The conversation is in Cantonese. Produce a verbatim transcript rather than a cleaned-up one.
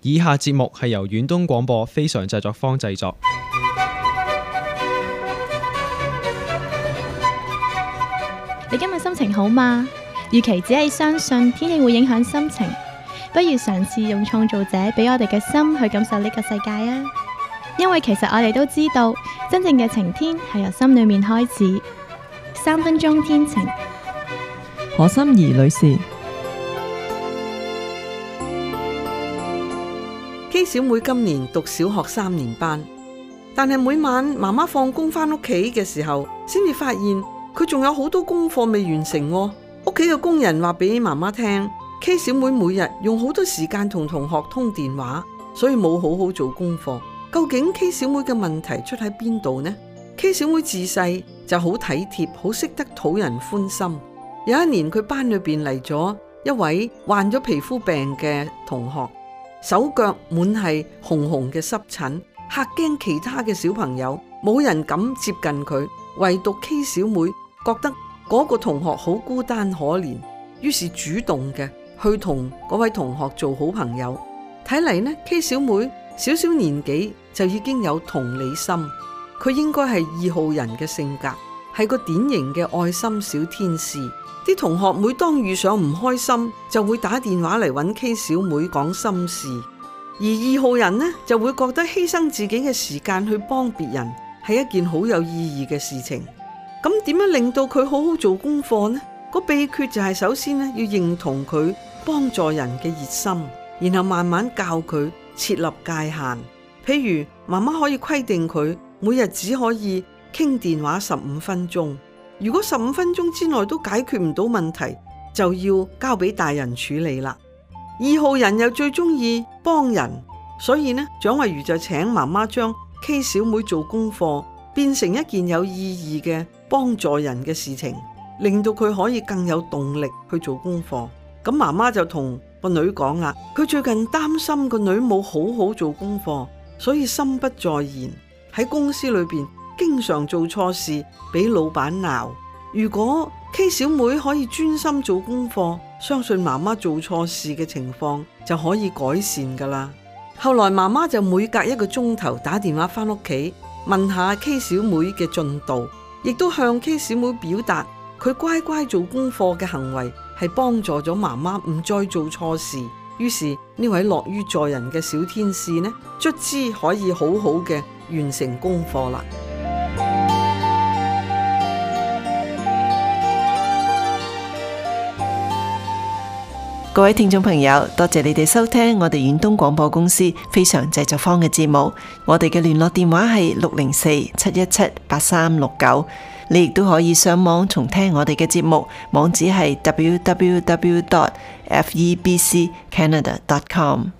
以下節目係由遠東廣播非常製作坊製作。 你今日心情好嗎？與其只係相信天氣會影響心情，不如嘗試用創造者俾我哋嘅心去感受呢個世界啊！因為其實我哋都知道，真正嘅晴天係由心裏面開始。三分鐘天晴， 何心怡女士。 K 小妹今年讀小學三年班，但係每晚媽媽放工返屋企嘅時候，先至發現佢仲有好多功課未完成喎。屋企嘅工人話俾媽媽聽 ，K 小妹每日用好多時間同同學通電話，所以冇好好做功課。究竟 K 小妹嘅問題出喺邊度呢？ K 小妹自細就好體貼，好識得討人歡心。有一年佢班裏邊嚟咗一位患咗皮膚病嘅同學，手腳滿係紅紅嘅濕疹，嚇驚其他嘅小朋友，冇人敢接近佢，唯獨 K 小妹覺得嗰個同學好孤單可憐，於是主動嘅去同嗰位同學做好朋友。睇嚟呢 K 小妹小小年紀就已經有同理心，佢應該係二號人嘅性格，係個典型嘅愛心小天使。啲同學每當遇上唔開心，就會打電話嚟揾 K 小妹講心事，而二號人呢就會覺得犧牲自己嘅時間去幫別人係一件好有意義嘅事情。咁點樣令到佢好好做功課呢？個秘訣就係首先呢要認同佢幫助人嘅熱心，然後慢慢教佢設立界限。譬如媽媽可以規定佢每日只可以傾電話十五分鐘，如果十五分鐘之內都解決唔到問題，就要交俾大人處理啦。二號人又最中意幫人，所以呢蔣慧茹就請媽媽將 K 小妹做功課變成一件有意義嘅幫助人嘅事情，令到佢可以更有動力去做功課。咁媽媽就同個女講啦，佢最近擔心個女冇好好做功課，所以心不在焉，喺公司裏邊經常做錯事，俾老闆鬧。如果 K 小妹可以專心做功課，相信媽媽做錯事嘅情況就可以改善噶啦。後來媽媽就每隔一個鐘頭打電話翻屋企問下 K 小妹嘅進度，亦都向 K 小妹表達佢乖乖做功課嘅行為係幫助咗媽媽唔再做錯事。於是呢位樂於助人嘅小天使呢，卒之可以好好嘅完成功課啦。 各位聽眾朋友，多謝你哋收聽我哋遠東廣播公司非常製作坊嘅節目。我哋嘅聯絡電話係六零四七一七八三六九。你亦都可以上網重聽我哋嘅節目，網址係 double-u double-u double-u dot f e b c canada dot com。